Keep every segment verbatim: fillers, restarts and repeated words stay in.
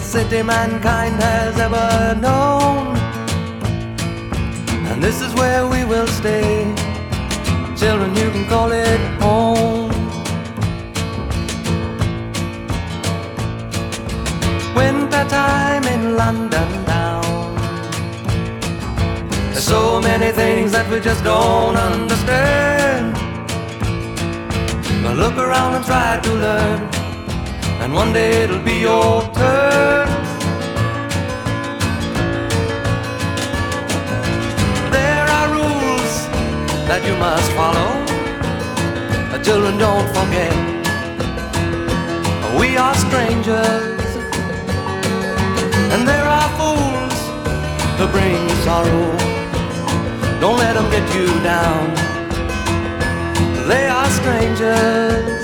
city mankind has ever known. And this is where we will stay. Children, you can call it home. Winter time in London town. There's so many things that we just don't understand. But look around and try to learn, and one day it'll be your turn. There are rules that you must follow. The children, don't forget, we are strangers, and there are fools to bring sorrow. Don't let them get you down. They are strangers.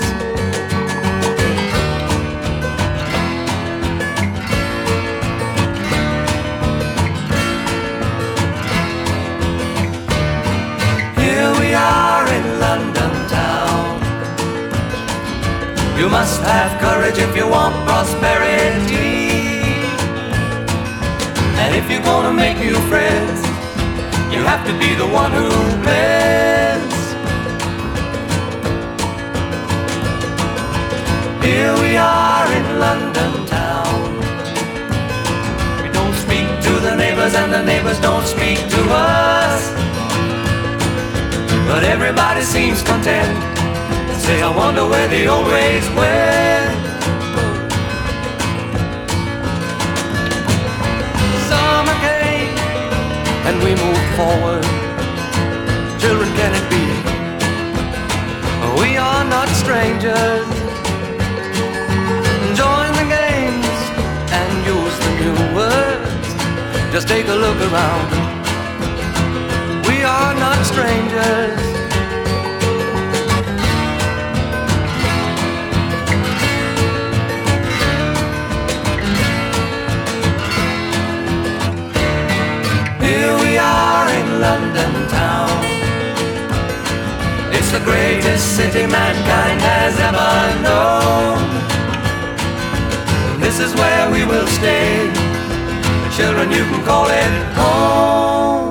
Here we are in London town. You must have courage if you want prosperity. And if you're gonna make new friends, you have to be the one who blends. Here we are in London town. We don't speak to the neighbors and the neighbors don't speak to us. But everybody seems content and say, I wonder where the old ways went. Summer came and we moved forward. Children, can it be? We are not strangers. Join the games and use the new words. Just take a look around. We are not strangers. Here we are in London town. It's the greatest city mankind has ever known. This is where we will stay. Children, you can call it home.